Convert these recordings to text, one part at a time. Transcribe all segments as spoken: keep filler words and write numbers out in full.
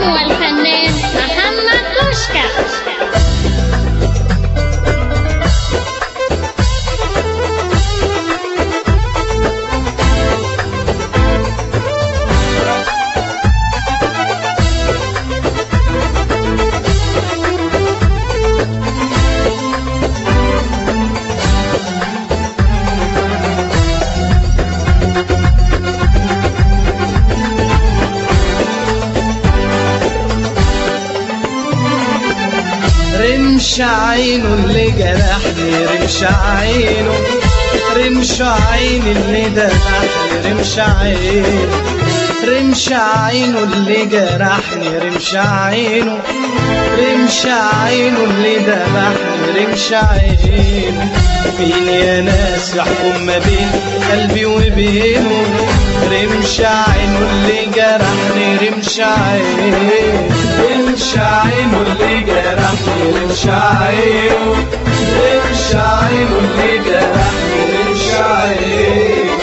هو الفنان محمد توشكا. رمش عينه اللي جرحني، رمش عينه، رمش عيني اللي ذبحني، رمش عينه، رمش عينه اللي جرحني، رمش عينه، رمش عينه اللي ذبحني، رمش عينه. مين يا ناس يحكم ما بين قلبي وبينه؟ رمش عينه اللي جرحني، رمش عينه، رمش عينه اللي جرحني، رمش عينه، رمش عينه اللي جرحني، رمش عينه.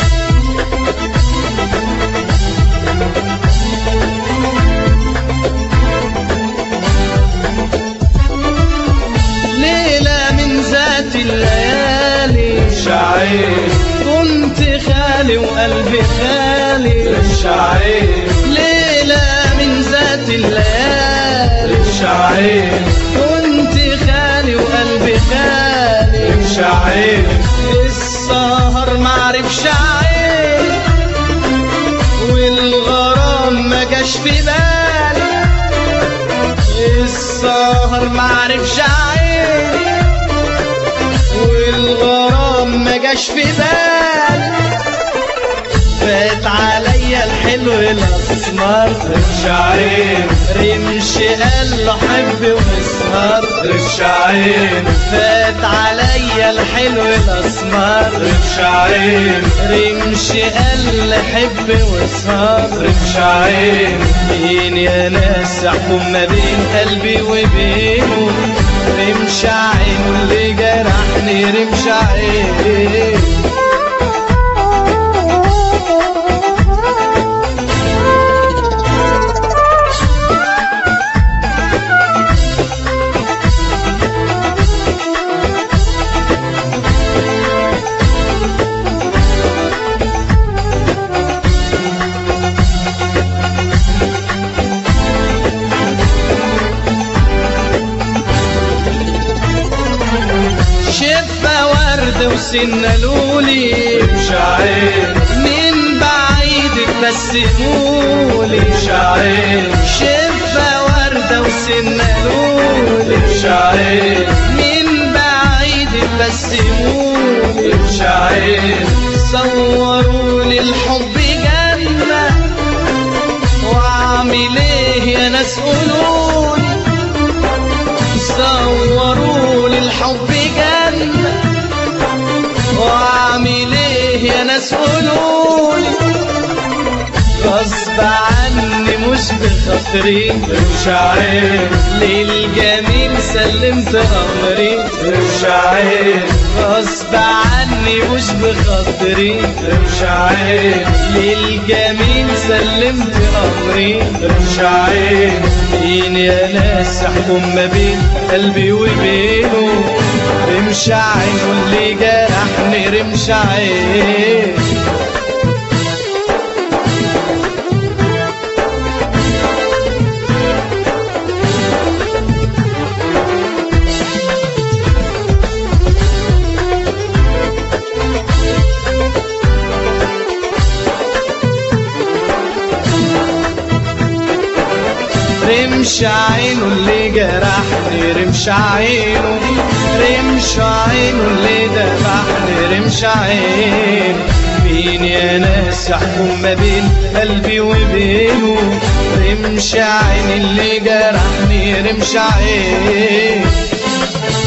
ليلة من ذات الليالي، رمش عينه، كنت خالي وقلبي خالي، رمش عينه. ليلة من ذات الليالي، رمش عينه، كنت خالي وقلبي خالي، رمش عينه. السهر معرفش عيني والغرام ما جاش في بالي، السهر معرفش عيني والغرام ما جاش في بالي. فات عليا الحلو الاسمر، رمش عينه، رمش قال له حب واسهر، رمش عينه. فات عليا الحلو الاسمر، رمش عينه، رمش قال له حب واسهر، رمش عينه. مين يا ناس يحكم ما بين قلبي وبينه؟ رمش عينه اللي جرحني، رمش عينه. شفة ورد وسنة لولي، رمش عينه، من بعيد تبسمولي، رمش عينه. شفة وردة وسنة لولي، رمش عينه، من بعيد تبسمولي، رمش عينه. صورولي الحب جنة واعمل ايه يا ناس قولولي، صورولي الحب جنة واعمل ايه يا ناس قولولي. غصب عني مش بخاطري، رمش عينه، للجميل سلمت امري، رمش عينه. غصب عني مش بخاطري، رمش عينه، للجميل سلمت امري، رمش عينه. مين يا ناس يحكم ما بين قلبي وبينه؟ رمش عينه اللي جرحني، رمش عينه. رمش عينه اللي جرحني، رمش عينه، رمش عينه اللي ذبحني، رمش عينه. مين يا ناس يحكم ما بين قلبي وبينه؟ رمش عينه اللي جرحني، رمش عينه.